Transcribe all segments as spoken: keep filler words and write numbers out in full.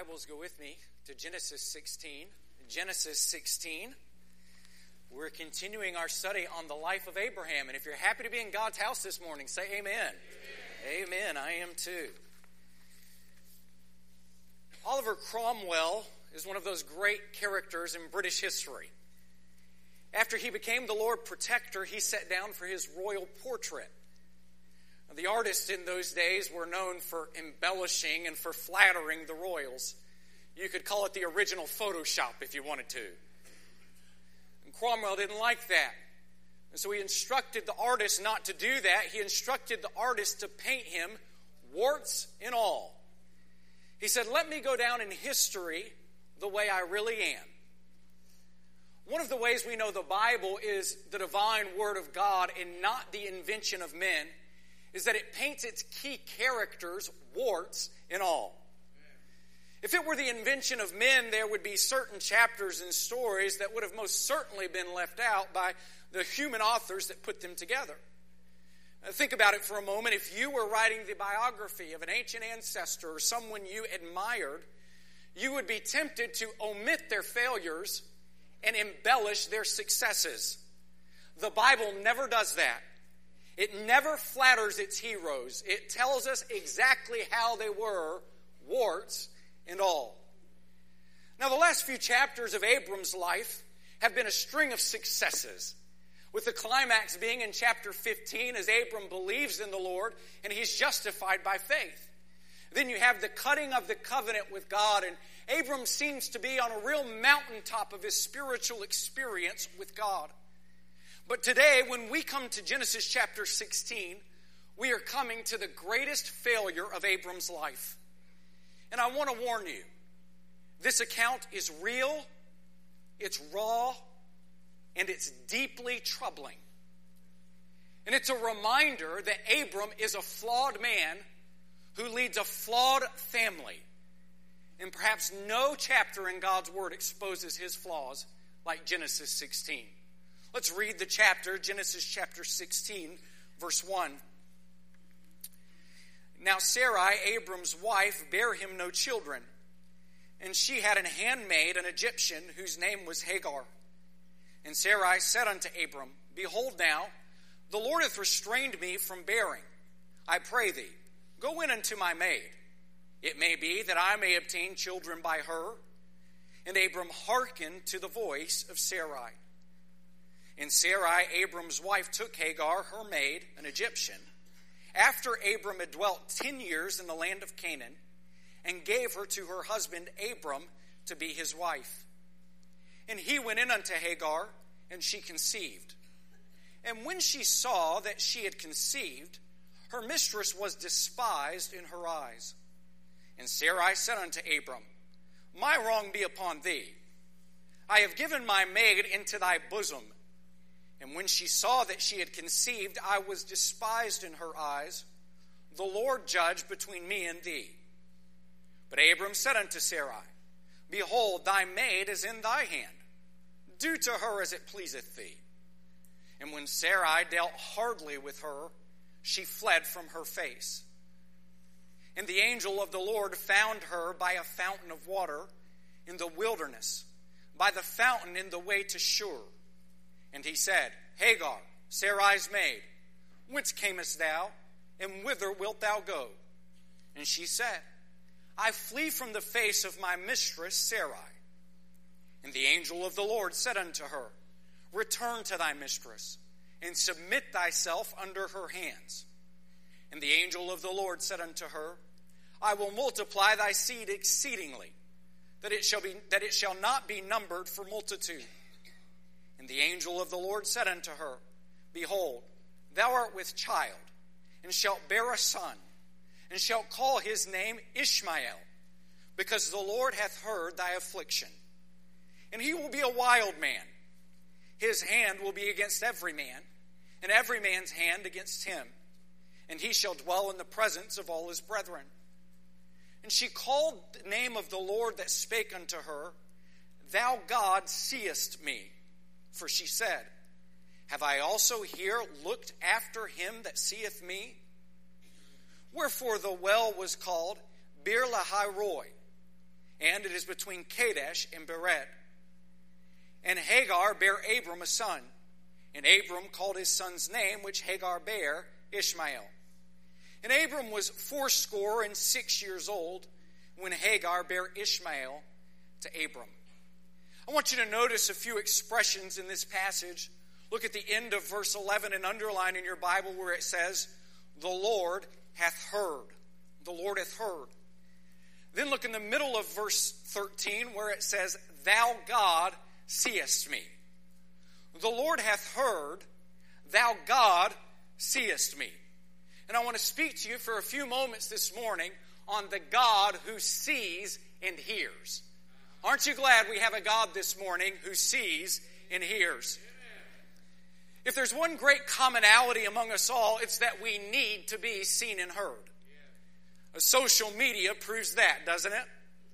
Bibles, go with me to Genesis sixteen. Genesis sixteen. We're continuing our study on the life of Abraham. And if you're happy to be in God's house this morning, say amen. Amen. Amen. I am too. Oliver Cromwell is one of those great characters in British history. After he became the Lord Protector, he sat down for his royal portrait. The artists in those days were known for embellishing and for flattering the royals. You could call it the original Photoshop if you wanted to. And Cromwell didn't like that. And so he instructed the artist not to do that. He instructed the artist to paint him warts and all. He said, "Let me go down in history the way I really am." One of the ways we know the Bible is the divine Word of God and not the invention of men is that it paints its key characters, warts and all. If it were the invention of men, there would be certain chapters and stories that would have most certainly been left out by the human authors that put them together. Now, think about it for a moment. If you were writing the biography of an ancient ancestor or someone you admired, you would be tempted to omit their failures and embellish their successes. The Bible never does that. It never flatters its heroes. It tells us exactly how they were, warts and all. Now, the last few chapters of Abram's life have been a string of successes, with the climax being in chapter fifteen as Abram believes in the Lord and he's justified by faith. Then you have the cutting of the covenant with God, and Abram seems to be on a real mountaintop of his spiritual experience with God. But today, when we come to Genesis chapter sixteen, we are coming to the greatest failure of Abram's life. And I want to warn you, this account is real, it's raw, and it's deeply troubling. And it's a reminder that Abram is a flawed man who leads a flawed family. And perhaps no chapter in God's Word exposes his flaws like Genesis sixteen. Let's read the chapter, Genesis chapter sixteen, verse one. Now Sarai, Abram's wife, bare him no children, and she had an handmaid, an Egyptian, whose name was Hagar. And Sarai said unto Abram, Behold now, the Lord hath restrained me from bearing. I pray thee, go in unto my maid. It may be that I may obtain children by her. And Abram hearkened to the voice of Sarai. And Sarai, Abram's wife, took Hagar, her maid, an Egyptian, after Abram had dwelt ten years in the land of Canaan, and gave her to her husband Abram to be his wife. And he went in unto Hagar, and she conceived. And when she saw that she had conceived, her mistress was despised in her eyes. And Sarai said unto Abram, My wrong be upon thee. I have given my maid into thy bosom. And when she saw that she had conceived, I was despised in her eyes. The Lord judge between me and thee. But Abram said unto Sarai, Behold, thy maid is in thy hand. Do to her as it pleaseth thee. And when Sarai dealt hardly with her, she fled from her face. And the angel of the Lord found her by a fountain of water in the wilderness, by the fountain in the way to Shur. And he said, Hagar, Sarai's maid, whence camest thou, and whither wilt thou go? And she said, I flee from the face of my mistress Sarai. And the angel of the Lord said unto her, Return to thy mistress, and submit thyself under her hands. And the angel of the Lord said unto her, I will multiply thy seed exceedingly, that it shall be that it shall not be numbered for multitude. And the angel of the Lord said unto her, Behold, thou art with child, and shalt bear a son, and shalt call his name Ishmael, because the Lord hath heard thy affliction. And he will be a wild man. His hand will be against every man, and every man's hand against him. And he shall dwell in the presence of all his brethren. And she called the name of the Lord that spake unto her, Thou God seest me. For she said, Have I also here looked after him that seeth me? Wherefore the well was called Bir Lahai Roi. and it is between Kadesh and Bered. And Hagar bare Abram a son, and Abram called his son's name, which Hagar bare, Ishmael. And Abram was fourscore and six years old when Hagar bare Ishmael to Abram. I want you to notice a few expressions in this passage. Look at the end of verse eleven and underline in your Bible where it says, the Lord hath heard. The Lord hath heard. Then look in the middle of verse thirteen where it says, thou God seest me. The Lord hath heard, thou God seest me. And I want to speak to you for a few moments this morning on the God who sees and hears. Aren't you glad we have a God this morning who sees and hears? If there's one great commonality among us all, it's that we need to be seen and heard. Social media proves that, doesn't it?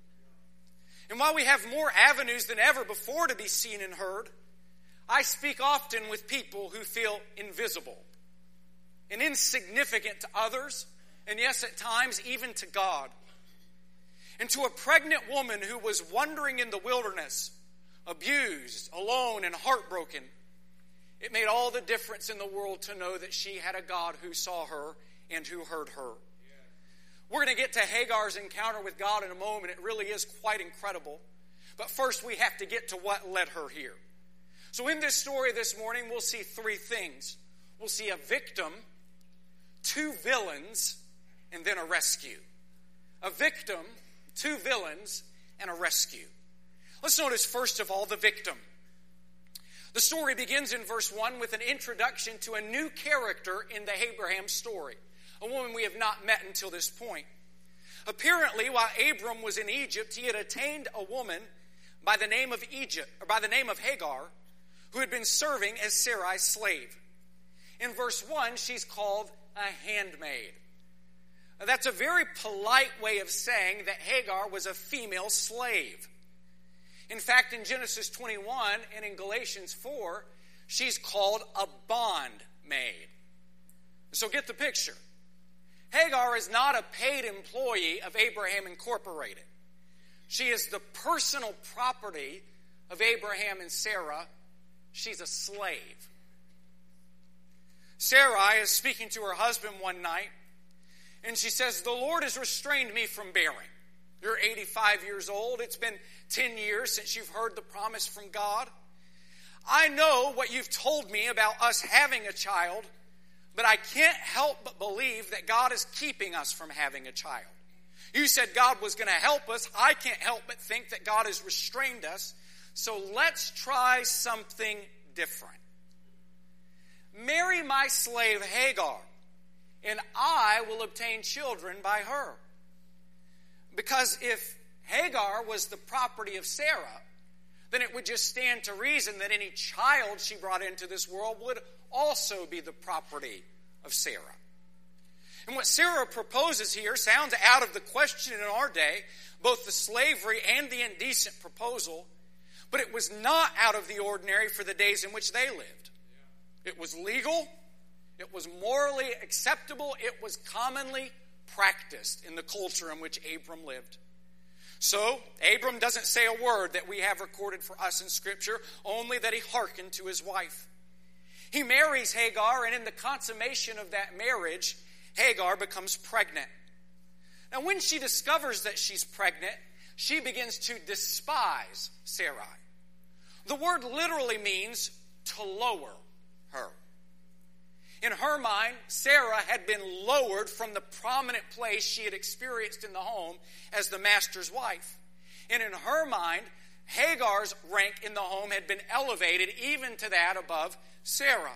And while we have more avenues than ever before to be seen and heard, I speak often with people who feel invisible and insignificant to others, and yes, at times even to God. And to a pregnant woman who was wandering in the wilderness, abused, alone, and heartbroken, it made all the difference in the world to know that she had a God who saw her and who heard her. We're going to get to Hagar's encounter with God in a moment. It really is quite incredible. But first we have to get to what led her here. So in this story this morning, we'll see three things. We'll see a victim, two villains, and then a rescue. A victim, two villains, and a rescue. Let's notice first of all the victim. The story begins in verse one with an introduction to a new character in the Abraham story. A woman we have not met until this point. Apparently, while Abram was in Egypt, he had attained a woman by the name of Egypt, or by the name of Hagar, who had been serving as Sarai's slave. In verse one, she's called a handmaid. Now, that's a very polite way of saying that Hagar was a female slave. In fact, in Genesis twenty-one and in Galatians four, she's called a bondmaid. So get the picture. Hagar is not a paid employee of Abraham Incorporated. She is the personal property of Abraham and Sarah. She's a slave. Sarai is speaking to her husband one night, and she says, the Lord has restrained me from bearing. You're eighty-five years old. It's been ten years since you've heard the promise from God. I know what you've told me about us having a child, but I can't help but believe that God is keeping us from having a child. You said God was going to help us. I can't help but think that God has restrained us. So let's try something different. Marry my slave Hagar, and I will obtain children by her. Because if Hagar was the property of Sarah, then it would just stand to reason that any child she brought into this world would also be the property of Sarah. And what Sarah proposes here sounds out of the question in our day, both the slavery and the indecent proposal, but it was not out of the ordinary for the days in which they lived. It was legal, it was morally acceptable, it was commonly practiced in the culture in which Abram lived. So, Abram doesn't say a word that we have recorded for us in Scripture, only that he hearkened to his wife. He marries Hagar, and in the consummation of that marriage, Hagar becomes pregnant. Now, when she discovers that she's pregnant, she begins to despise Sarai. The word literally means to lower her. In her mind, Sarah had been lowered from the prominent place she had experienced in the home as the master's wife. And in her mind, Hagar's rank in the home had been elevated even to that above Sarah.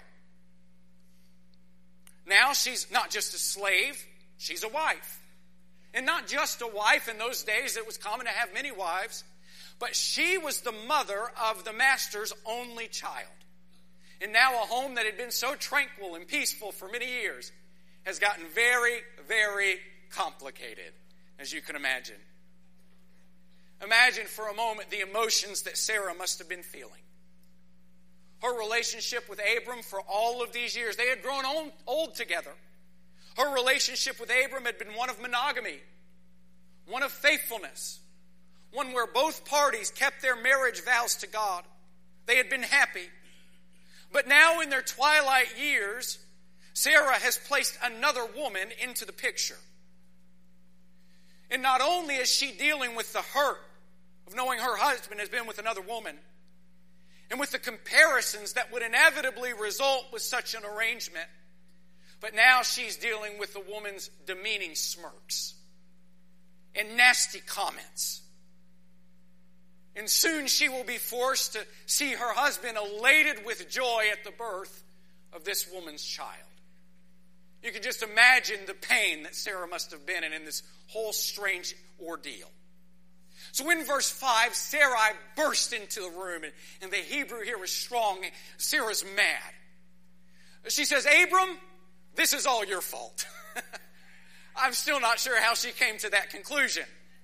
Now she's not just a slave, she's a wife. And not just a wife. In those days it was common to have many wives. But she was the mother of the master's only child. And now a home that had been so tranquil and peaceful for many years has gotten very, very complicated, as you can imagine. Imagine for a moment the emotions that Sarah must have been feeling. Her relationship with Abram for all of these years, they had grown old together. Her relationship with Abram had been one of monogamy, one of faithfulness, one where both parties kept their marriage vows to God. They had been happy. But now in their twilight years, Sarah has placed another woman into the picture. And not only is she dealing with the hurt of knowing her husband has been with another woman, and with the comparisons that would inevitably result with such an arrangement, but now she's dealing with the woman's demeaning smirks and nasty comments. And soon she will be forced to see her husband elated with joy at the birth of this woman's child. You can just imagine the pain that Sarah must have been in in this whole strange ordeal. So in verse five, Sarai burst into the room, and, and the Hebrew here is strong. Sarah's mad. She says, Abram, this is all your fault. I'm still not sure how she came to that conclusion.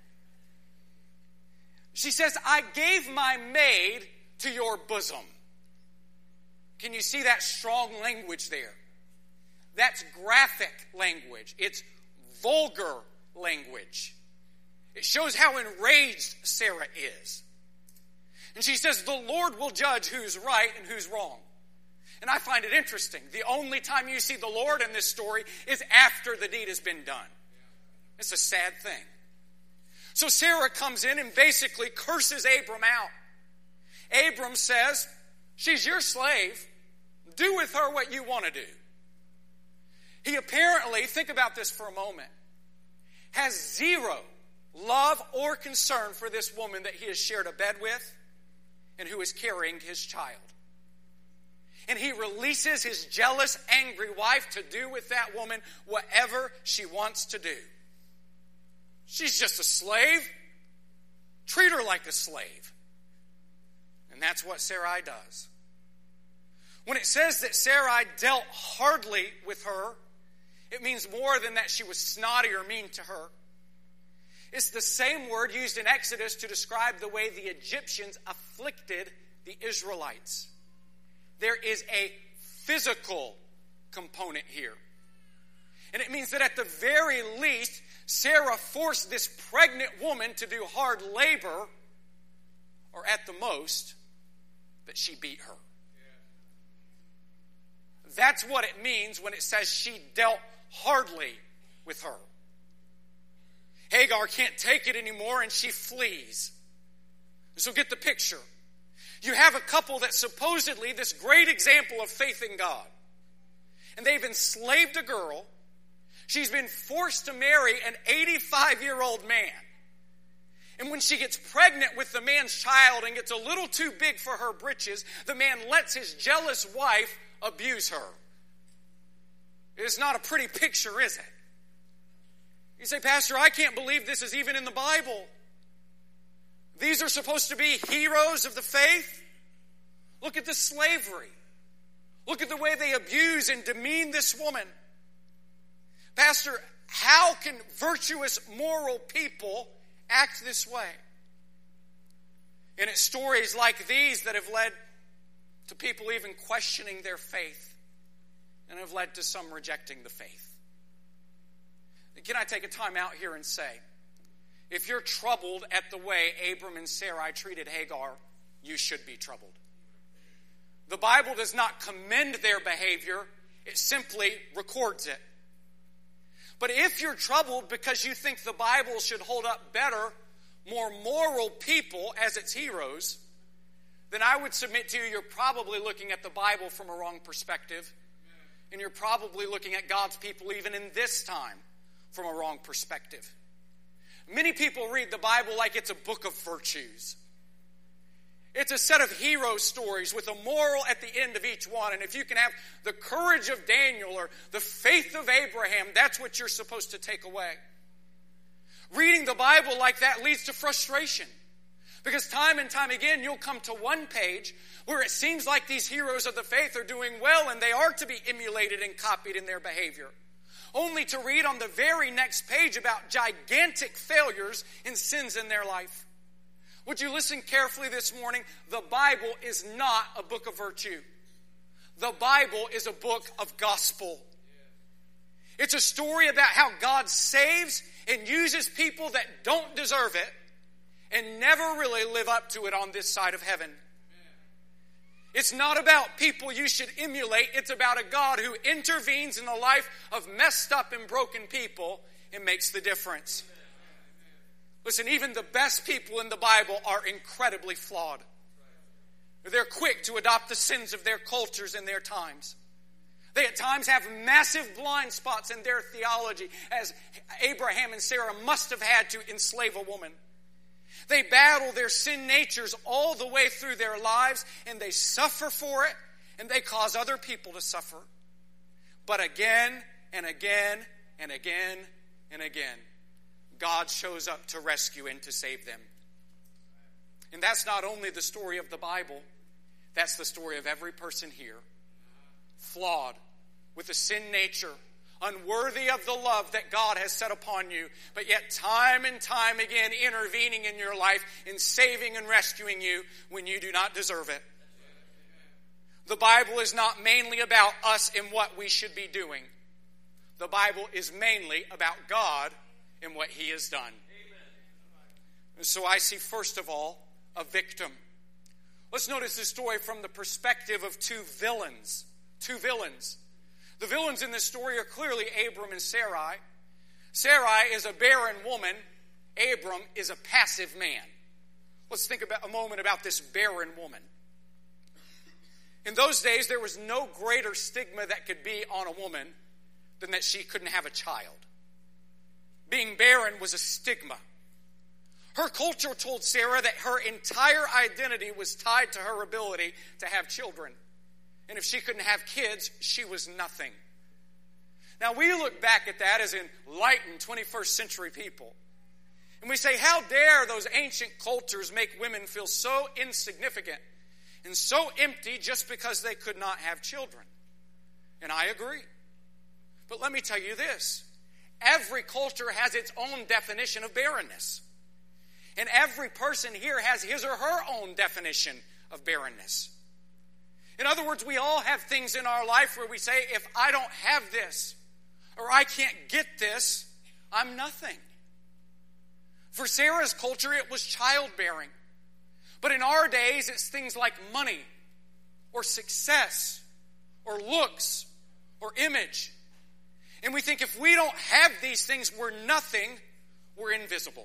She says, I gave my maid to your bosom. Can you see that strong language there? That's graphic language. It's vulgar language. It shows how enraged Sarah is. And she says, the Lord will judge who's right and who's wrong. And I find it interesting. The only time you see the Lord in this story is after the deed has been done. It's a sad thing. So Sarah comes in and basically curses Abram out. Abram says, she's your slave. Do with her what you want to do. He apparently, think about this for a moment, has zero love or concern for this woman that he has shared a bed with and who is carrying his child. And he releases his jealous, angry wife to do with that woman whatever she wants to do. She's just a slave. Treat her like a slave. And that's what Sarai does. When it says that Sarai dealt hardly with her, it means more than that she was snotty or mean to her. It's the same word used in Exodus to describe the way the Egyptians afflicted the Israelites. There is a physical component here. And it means that at the very least, Sarah forced this pregnant woman to do hard labor, or at the most, that she beat her. That's what it means when it says she dealt hardly with her. Hagar can't take it anymore and she flees. So get the picture. You have a couple that's supposedly this great example of faith in God. And they've enslaved a girl. She's been forced to marry an eighty-five-year-old man. And when she gets pregnant with the man's child and gets a little too big for her britches, the man lets his jealous wife abuse her. It is not a pretty picture, is it? You say, Pastor, I can't believe this is even in the Bible. These are supposed to be heroes of the faith. Look at the slavery. Look at the way they abuse and demean this woman. Pastor, how can virtuous, moral people act this way? And it's stories like these that have led to people even questioning their faith and have led to some rejecting the faith. Can I take a time out here and say, if you're troubled at the way Abram and Sarai treated Hagar, you should be troubled. The Bible does not commend their behavior, it simply records it. But if you're troubled because you think the Bible should hold up better, more moral people as its heroes, then I would submit to you you're probably looking at the Bible from a wrong perspective. And you're probably looking at God's people even in this time from a wrong perspective. Many people read the Bible like it's a book of virtues. It's a set of hero stories with a moral at the end of each one. And if you can have the courage of Daniel or the faith of Abraham, that's what you're supposed to take away. Reading the Bible like that leads to frustration. Because time and time again, you'll come to one page where it seems like these heroes of the faith are doing well and they are to be emulated and copied in their behavior. Only to read on the very next page about gigantic failures and sins in their life. Would you listen carefully this morning? The Bible is not a book of virtue. The Bible is a book of gospel. It's a story about how God saves and uses people that don't deserve it and never really live up to it on this side of heaven. It's not about people you should emulate. It's about a God who intervenes in the life of messed up and broken people and makes the difference. Listen, even the best people in the Bible are incredibly flawed. They're quick to adopt the sins of their cultures and their times. They at times have massive blind spots in their theology, as Abraham and Sarah must have had to enslave a woman. They battle their sin natures all the way through their lives, and they suffer for it, and they cause other people to suffer. But again and again and again and again, God shows up to rescue and to save them. And that's not only the story of the Bible, that's the story of every person here. Flawed, with a sin nature, unworthy of the love that God has set upon you, but yet time and time again intervening in your life in saving and rescuing you when you do not deserve it. The Bible is not mainly about us and what we should be doing. The Bible is mainly about God and what He has done. And so I see, first of all, a victim. Let's notice this story from the perspective of two villains. Two villains. The villains in this story are clearly Abram and Sarai. Sarai is a barren woman. Abram is a passive man. Let's think about a moment about this barren woman. In those days, there was no greater stigma that could be on a woman than that she couldn't have a child. Being barren was a stigma. Her culture told Sarah that her entire identity was tied to her ability to have children. And if she couldn't have kids, she was nothing. Now we look back at that as enlightened twenty-first century people. And we say, how dare those ancient cultures make women feel so insignificant and so empty just because they could not have children? And I agree. But let me tell you this. Every culture has its own definition of barrenness. And every person here has his or her own definition of barrenness. In other words, we all have things in our life where we say, if I don't have this, or I can't get this, I'm nothing. For Sarah's culture, it was childbearing. But in our days, it's things like money, or success, or looks, or image. And we think if we don't have these things, we're nothing, we're invisible.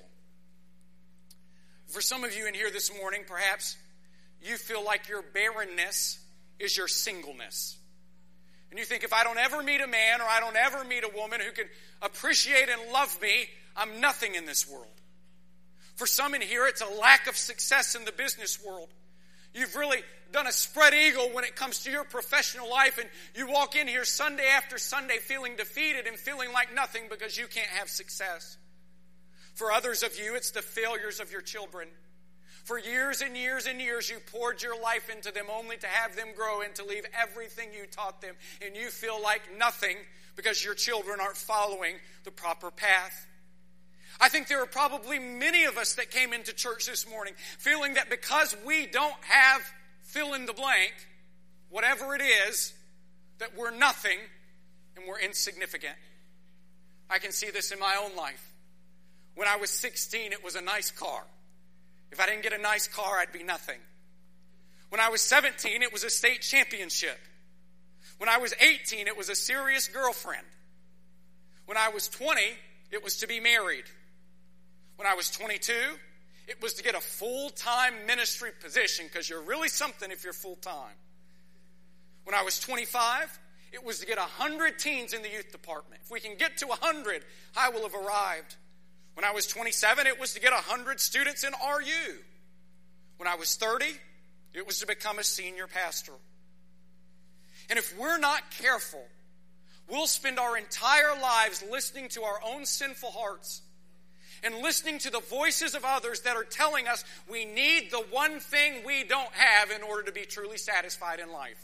For some of you in here this morning, perhaps you feel like your barrenness is your singleness. And you think, if I don't ever meet a man or I don't ever meet a woman who can appreciate and love me, I'm nothing in this world. For some in here, it's a lack of success in the business world. You've really done a spread eagle when it comes to your professional life, and you walk in here Sunday after Sunday feeling defeated and feeling like nothing because you can't have success. For others of you, it's the failures of your children. For years and years and years, you poured your life into them only to have them grow and to leave everything you taught them. And you feel like nothing because your children aren't following the proper path. I think there are probably many of us that came into church this morning feeling that because we don't have fill in the blank, whatever it is, that we're nothing and we're insignificant. I can see this in my own life. When I was sixteen, it was a nice car. If I didn't get a nice car, I'd be nothing. When I was seventeen, it was a state championship. When I was eighteen, it was a serious girlfriend. When I was twenty, it was to be married. When I was twenty-two, it was to get a full-time ministry position, because you're really something if you're full-time. When I was twenty-five, it was to get one hundred teens in the youth department. If we can get to one hundred, I will have arrived. When I was twenty-seven, it was to get one hundred students in R U. When I was thirty, it was to become a senior pastor. And if we're not careful, we'll spend our entire lives listening to our own sinful hearts and listening to the voices of others that are telling us we need the one thing we don't have in order to be truly satisfied in life.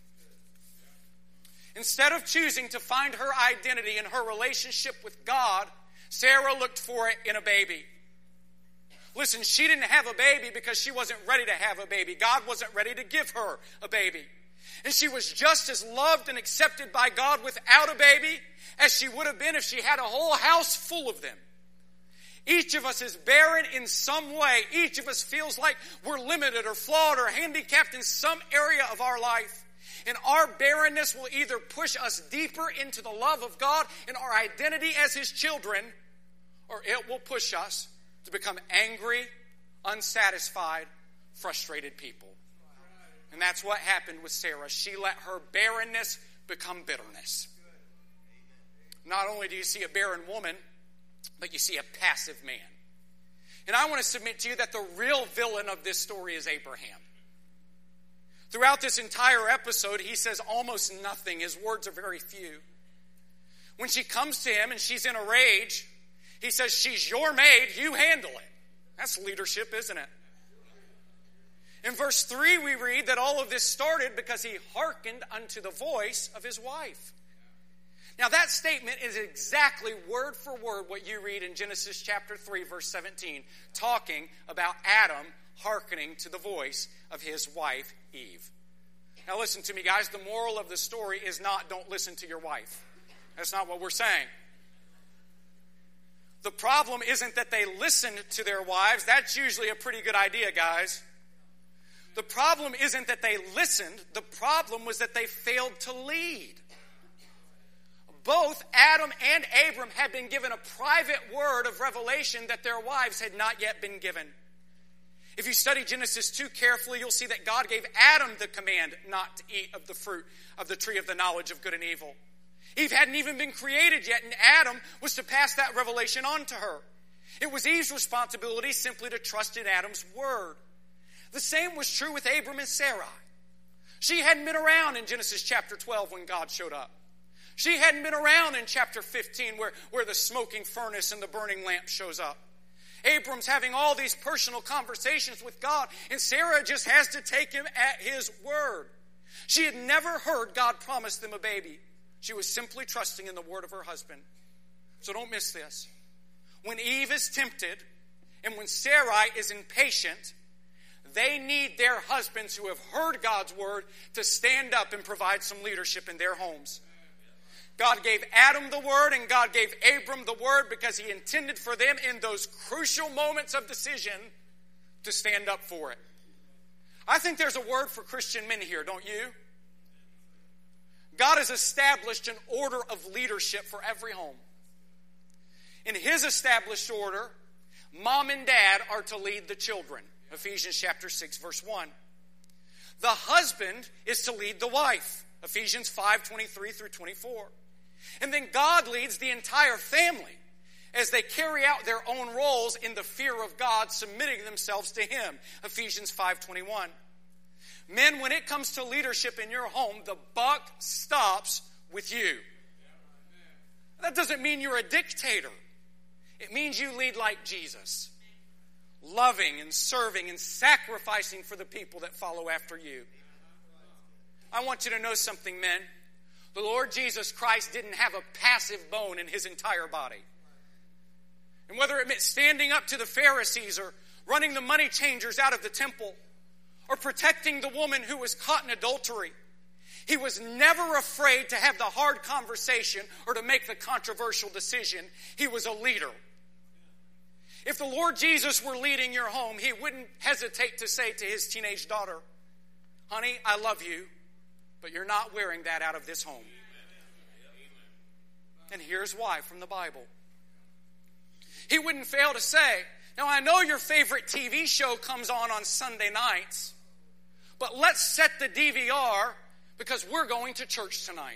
Instead of choosing to find her identity in her relationship with God, Sarah looked for it in a baby. Listen, she didn't have a baby because she wasn't ready to have a baby. God wasn't ready to give her a baby. And she was just as loved and accepted by God without a baby as she would have been if she had a whole house full of them. Each of us is barren in some way. Each of us feels like we're limited or flawed or handicapped in some area of our life. And our barrenness will either push us deeper into the love of God and our identity as His children, or it will push us to become angry, unsatisfied, frustrated people. And that's what happened with Sarah. She let her barrenness become bitterness. Not only do you see a barren woman, but you see a passive man. And I want to submit to you that the real villain of this story is Abraham. Throughout this entire episode, he says almost nothing. His words are very few. When she comes to him and she's in a rage, he says, she's your maid, you handle it. That's leadership, isn't it? In verse three, we read that all of this started because he hearkened unto the voice of his wife. Now that statement is exactly word for word what you read in Genesis chapter three, verse seventeen, talking about Adam hearkening to the voice of his wife, Eve. Now listen to me, guys. The moral of the story is not don't listen to your wife. That's not what we're saying. The problem isn't that they listened to their wives. That's usually a pretty good idea, guys. The problem isn't that they listened. The problem was that they failed to lead. Both Adam and Abram had been given a private word of revelation that their wives had not yet been given. If you study Genesis two carefully, you'll see that God gave Adam the command not to eat of the fruit of the tree of the knowledge of good and evil. Eve hadn't even been created yet, and Adam was to pass that revelation on to her. It was Eve's responsibility simply to trust in Adam's word. The same was true with Abram and Sarai. She hadn't been around in Genesis chapter twelve when God showed up. She hadn't been around in chapter fifteen where, where the smoking furnace and the burning lamp shows up. Abram's having all these personal conversations with God, and Sarah just has to take him at his word. She had never heard God promise them a baby. She was simply trusting in the word of her husband. So don't miss this. When Eve is tempted and when Sarai is impatient, they need their husbands who have heard God's word to stand up and provide some leadership in their homes. God gave Adam the word and God gave Abram the word because he intended for them in those crucial moments of decision to stand up for it. I think there's a word for Christian men here, don't you? God has established an order of leadership for every home. In His established order, mom and dad are to lead the children. Ephesians chapter six, verse one. The husband is to lead the wife. Ephesians five, twenty-three through twenty-four. And then God leads the entire family as they carry out their own roles in the fear of God, submitting themselves to Him. Ephesians five, twenty-one. Men, when it comes to leadership in your home, the buck stops with you. That doesn't mean you're a dictator. It means you lead like Jesus. Loving and serving and sacrificing for the people that follow after you. I want you to know something, men. The Lord Jesus Christ didn't have a passive bone in His entire body. And whether it meant standing up to the Pharisees or running the money changers out of the temple or protecting the woman who was caught in adultery, He was never afraid to have the hard conversation or to make the controversial decision. He was a leader. If the Lord Jesus were leading your home, He wouldn't hesitate to say to His teenage daughter, honey, I love you, but you're not wearing that out of this home. And here's why from the Bible. He wouldn't fail to say, now I know your favorite T V show comes on on Sunday nights, but let's set the D V R because we're going to church tonight.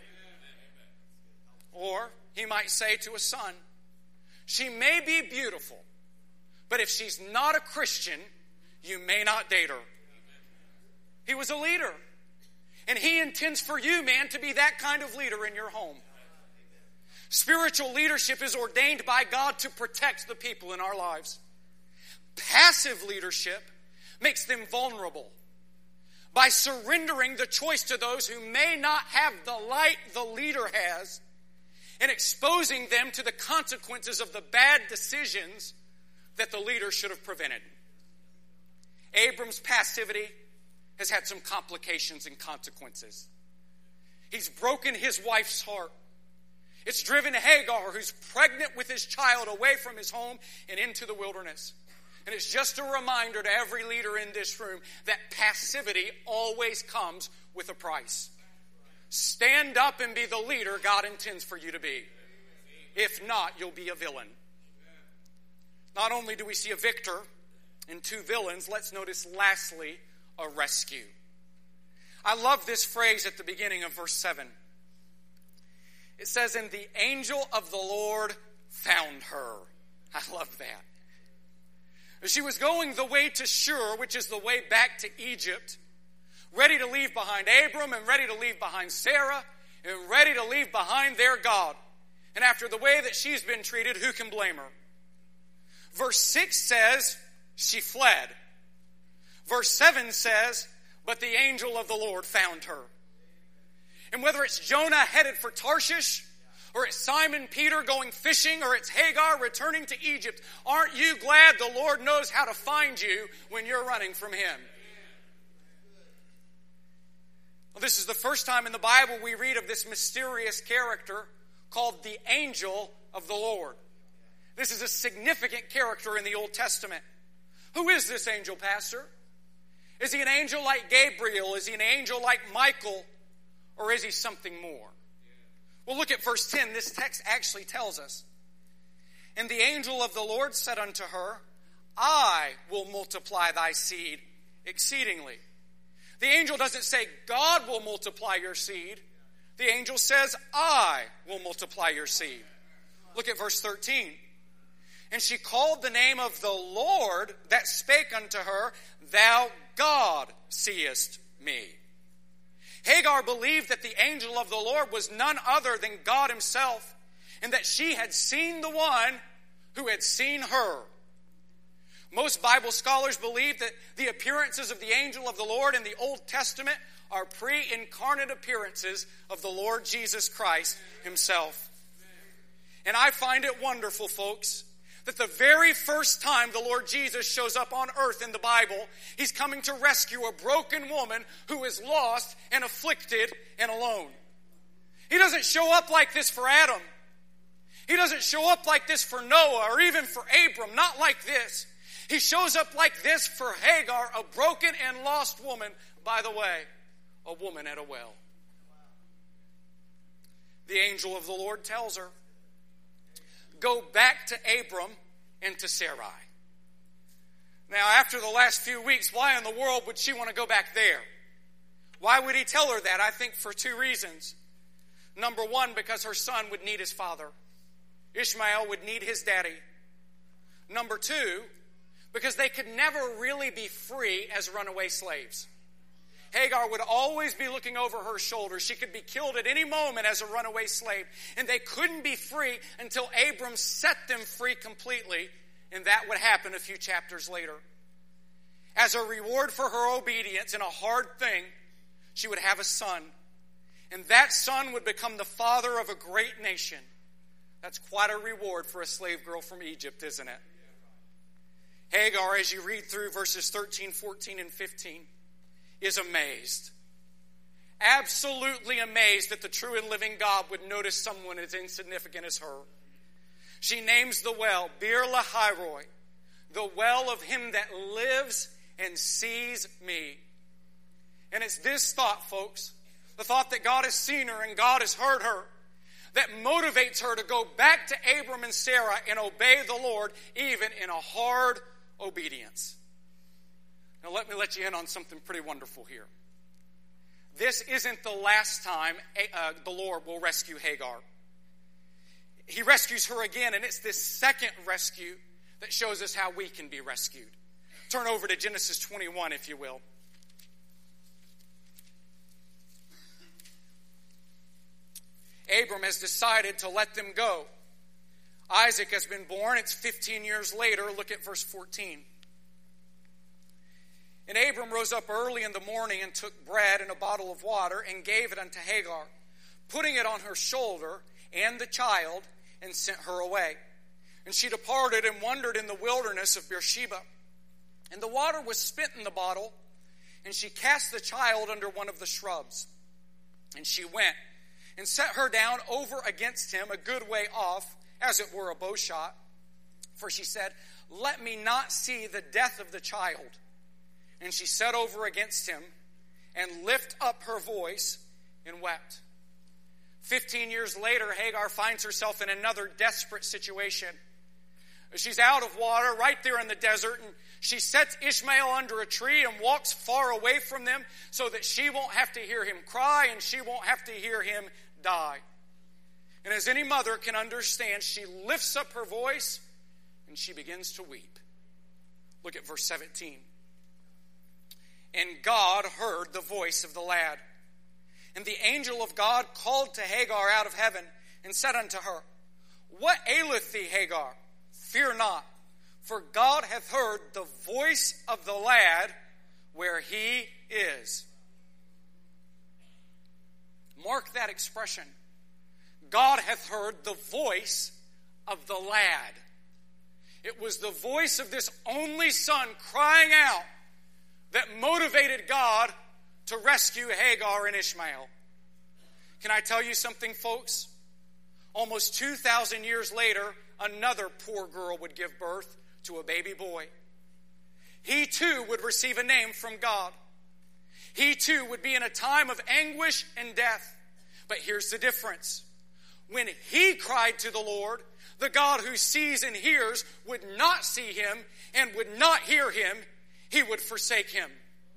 Or he might say to a son, she may be beautiful, but if she's not a Christian, you may not date her. He was a leader. And He intends for you, man, to be that kind of leader in your home. Spiritual leadership is ordained by God to protect the people in our lives. Passive leadership makes them vulnerable by surrendering the choice to those who may not have the light the leader has and exposing them to the consequences of the bad decisions that the leader should have prevented. Abram's passivity has had some complications and consequences. He's broken his wife's heart. It's driven Hagar, who's pregnant with his child, away from his home and into the wilderness. And it's just a reminder to every leader in this room that passivity always comes with a price. Stand up and be the leader God intends for you to be. If not, you'll be a villain. Not only do we see a victor and two villains, let's notice lastly a rescue. I love this phrase at the beginning of verse seven. It says, and the angel of the Lord found her. I love that. She was going the way to Shur, which is the way back to Egypt, ready to leave behind Abram and ready to leave behind Sarah and ready to leave behind their God. And after the way that she's been treated, who can blame her? Verse six says, she fled. Verse seven says, but the angel of the Lord found her. And whether it's Jonah headed for Tarshish, or it's Simon Peter going fishing, or it's Hagar returning to Egypt, aren't you glad the Lord knows how to find you when you're running from Him? Well, this is the first time in the Bible we read of this mysterious character called the angel of the Lord. This is a significant character in the Old Testament. Who is this angel, Pastor? Is he an angel like Gabriel? Is he an angel like Michael? Or is he something more? Well, look at verse ten. This text actually tells us. And the angel of the Lord said unto her, I will multiply thy seed exceedingly. The angel doesn't say, God will multiply your seed. The angel says, I will multiply your seed. Look at verse thirteen. And she called the name of the Lord that spake unto her, Thou God seest me. Hagar believed that the angel of the Lord was none other than God Himself, and that she had seen the one who had seen her. Most Bible scholars believe that the appearances of the angel of the Lord in the Old Testament are pre-incarnate appearances of the Lord Jesus Christ Himself. And I find it wonderful, folks, that the very first time the Lord Jesus shows up on earth in the Bible, He's coming to rescue a broken woman who is lost and afflicted and alone. He doesn't show up like this for Adam. He doesn't show up like this for Noah or even for Abram, not like this. He shows up like this for Hagar, a broken and lost woman, by the way, a woman at a well. The angel of the Lord tells her, go back to Abram and to Sarai. Now, after the last few weeks, why in the world would she want to go back there? Why would he tell her that? I think for two reasons. Number one, because her son would need his father. Ishmael would need his daddy. Number two, because they could never really be free as runaway slaves. Hagar would always be looking over her shoulder. She could be killed at any moment as a runaway slave. And they couldn't be free until Abram set them free completely. And that would happen a few chapters later. As a reward for her obedience in a hard thing, she would have a son. And that son would become the father of a great nation. That's quite a reward for a slave girl from Egypt, isn't it? Hagar, as you read through verses thirteen, fourteen, and fifteen, is amazed. Absolutely amazed that the true and living God would notice someone as insignificant as her. She names the well, Bir Lahai-roi, the well of him that lives and sees me. And it's this thought, folks, the thought that God has seen her and God has heard her, that motivates her to go back to Abram and Sarah and obey the Lord, even in a hard obedience. Now let me let you in on something pretty wonderful here. This isn't the last time uh, the Lord will rescue Hagar. He rescues her again, and it's this second rescue that shows us how we can be rescued. Turn over to Genesis twenty-one, if you will. Abram has decided to let them go. Isaac has been born. It's fifteen years later. Look at verse fourteen. And Abram rose up early in the morning and took bread and a bottle of water and gave it unto Hagar, putting it on her shoulder and the child, and sent her away. And she departed and wandered in the wilderness of Beersheba. And the water was spent in the bottle, and she cast the child under one of the shrubs. And she went and set her down over against him a good way off, as it were a bow shot. For she said, let me not see the death of the child. And she set over against him and lift up her voice and wept. Fifteen years later, Hagar finds herself in another desperate situation. She's out of water right there in the desert, and she sets Ishmael under a tree and walks far away from them so that she won't have to hear him cry and she won't have to hear him die. And as any mother can understand, she lifts up her voice and she begins to weep. Look at verse seventeen. And God heard the voice of the lad. And the angel of God called to Hagar out of heaven and said unto her, what aileth thee, Hagar? Fear not, for God hath heard the voice of the lad where he is. Mark that expression. God hath heard the voice of the lad. It was the voice of this only son crying out that motivated God to rescue Hagar and Ishmael. Can I tell you something, folks? Almost two thousand years later, another poor girl would give birth to a baby boy. He too would receive a name from God. He too would be in a time of anguish and death. But here's the difference. When he cried to the Lord, the God who sees and hears would not see him and would not hear him. He would forsake him.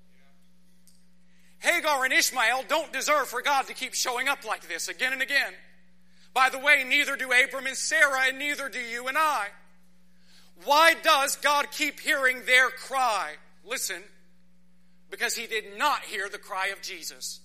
Hagar and Ishmael don't deserve for God to keep showing up like this again and again. By the way, neither do Abram and Sarah, and neither do you and I. Why does God keep hearing their cry? Listen, because he did not hear the cry of Jesus.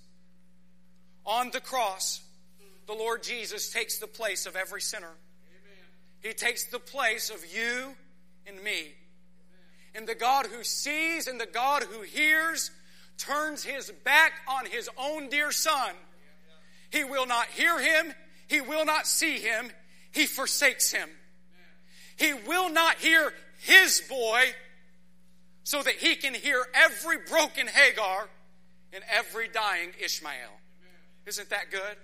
On the cross, the Lord Jesus takes the place of every sinner. Amen. He takes the place of you and me. Amen. And the God who sees and the God who hears turns his back on his own dear son. He will not hear him. He will not see him. He forsakes him. He will not hear his boy so that he can hear every broken Hagar and every dying Ishmael. Isn't that good?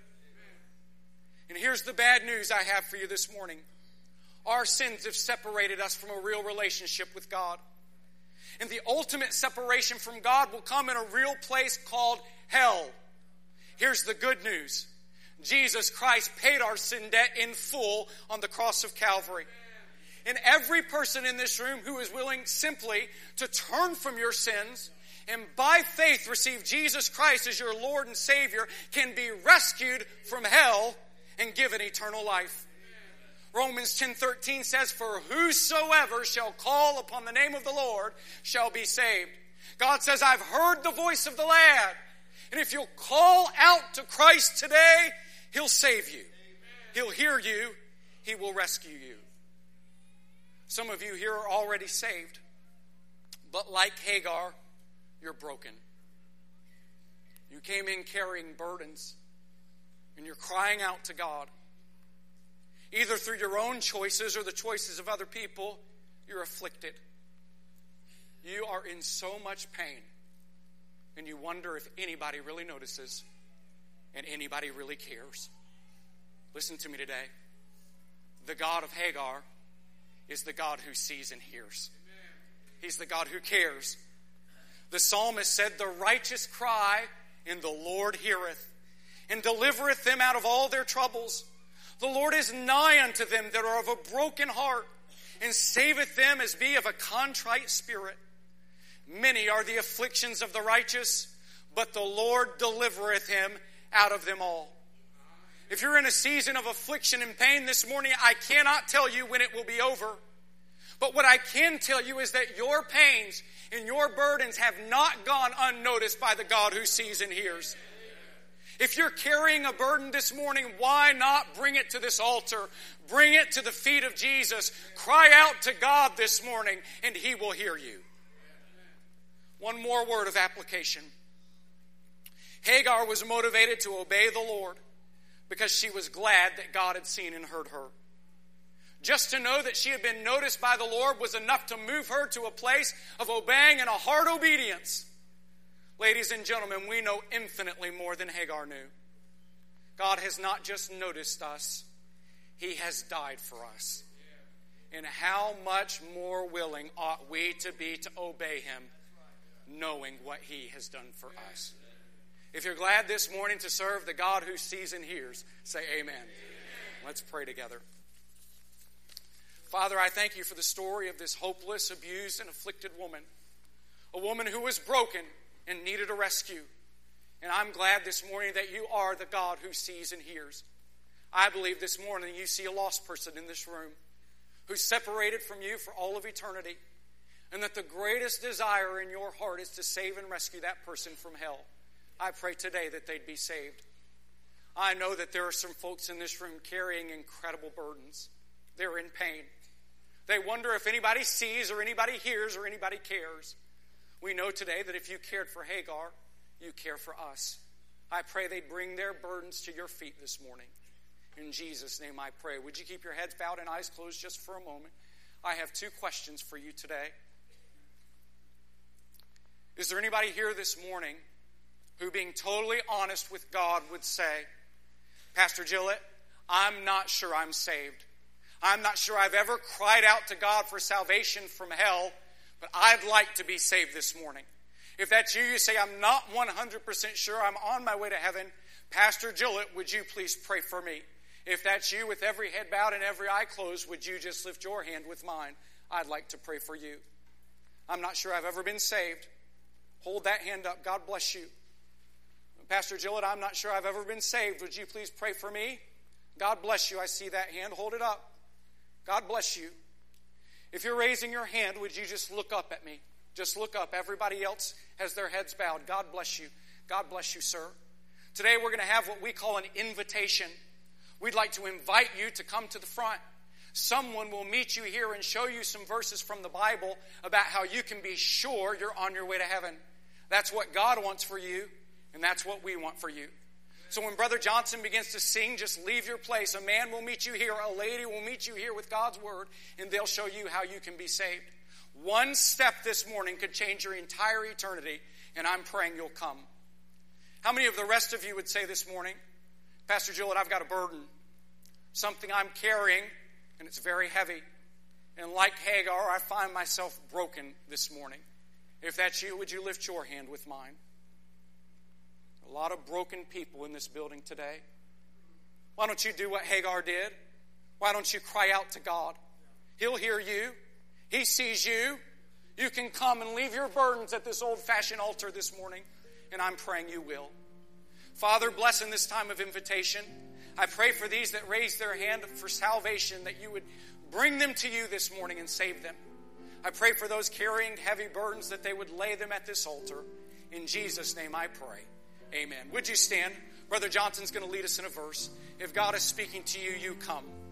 And here's the bad news I have for you this morning. Our sins have separated us from a real relationship with God. And the ultimate separation from God will come in a real place called hell. Here's the good news. Jesus Christ paid our sin debt in full on the cross of Calvary. And every person in this room who is willing simply to turn from your sins and by faith receive Jesus Christ as your Lord and Savior can be rescued from hell and given eternal life. Romans ten thirteen says, for whosoever shall call upon the name of the Lord shall be saved. God says, I've heard the voice of the lad. And if you'll call out to Christ today, he'll save you. He'll hear you. He will rescue you. Some of you here are already saved. But like Hagar, you're broken. You came in carrying burdens. And you're crying out to God. Either through your own choices or the choices of other people, you're afflicted. You are in so much pain. And you wonder if anybody really notices and anybody really cares. Listen to me today. The God of Hagar is the God who sees and hears. He's the God who cares. The psalmist said, the righteous cry, and the Lord heareth, and delivereth them out of all their troubles. The Lord is nigh unto them that are of a broken heart, and saveth them as be of a contrite spirit. Many are the afflictions of the righteous, but the Lord delivereth him out of them all. If you're in a season of affliction and pain this morning, I cannot tell you when it will be over. But what I can tell you is that your pains and your burdens have not gone unnoticed by the God who sees and hears. If you're carrying a burden this morning, why not bring it to this altar? Bring it to the feet of Jesus. Cry out to God this morning, and he will hear you. One more word of application. Hagar was motivated to obey the Lord because she was glad that God had seen and heard her. Just to know that she had been noticed by the Lord was enough to move her to a place of obeying and a hard obedience. Ladies and gentlemen, we know infinitely more than Hagar knew. God has not just noticed us, He has died for us. And how much more willing ought we to be to obey Him, knowing what He has done for us. If you're glad this morning to serve the God who sees and hears, say amen. Amen. Let's pray together. Father, I thank You for the story of this hopeless, abused, and afflicted woman. A woman who was broken and needed a rescue. And I'm glad this morning that You are the God who sees and hears. I believe this morning You see a lost person in this room who's separated from You for all of eternity, and that the greatest desire in Your heart is to save and rescue that person from hell. I pray today that they'd be saved. I know that there are some folks in this room carrying incredible burdens. They're in pain. They wonder if anybody sees or anybody hears or anybody cares. We know today that if You cared for Hagar, You care for us. I pray they'd bring their burdens to Your feet this morning. In Jesus' name I pray. Would you keep your heads bowed and eyes closed just for a moment? I have two questions for you today. Is there anybody here this morning who, being totally honest with God, would say, Pastor Gillett, I'm not sure I'm saved. I'm not sure I've ever cried out to God for salvation from hell, but I'd like to be saved this morning. If that's you, you say, I'm not one hundred percent sure I'm on my way to heaven. Pastor Gillett, would you please pray for me? If that's you, with every head bowed and every eye closed, would you just lift your hand with mine? I'd like to pray for you. I'm not sure I've ever been saved. Hold that hand up. God bless you. Pastor Gillett, I'm not sure I've ever been saved. Would you please pray for me? God bless you. I see that hand. Hold it up. God bless you. If you're raising your hand, would you just look up at me? Just look up. Everybody else has their heads bowed. God bless you. God bless you, sir. Today we're going to have what we call an invitation. We'd like to invite you to come to the front. Someone will meet you here and show you some verses from the Bible about how you can be sure you're on your way to heaven. That's what God wants for you, and that's what we want for you. So when Brother Johnson begins to sing, just leave your place. A man will meet you here. A lady will meet you here with God's word, and they'll show you how you can be saved. One step this morning could change your entire eternity, and I'm praying you'll come. How many of the rest of you would say this morning, Pastor Gillett, I've got a burden, something I'm carrying, and it's very heavy. And like Hagar, I find myself broken this morning. If that's you, would you lift your hand with mine? A lot of broken people in this building today. Why don't you do what Hagar did? Why don't you cry out to God? He'll hear you. He sees you. You can come and leave your burdens at this old-fashioned altar this morning, and I'm praying you will. Father, bless in this time of invitation. I pray for these that raise their hand for salvation, that you would bring them to you this morning and save them. I pray for those carrying heavy burdens, that they would lay them at this altar. In Jesus' name I pray. Amen. Would you stand? Brother Johnson's going to lead us in a verse. If God is speaking to you, you come.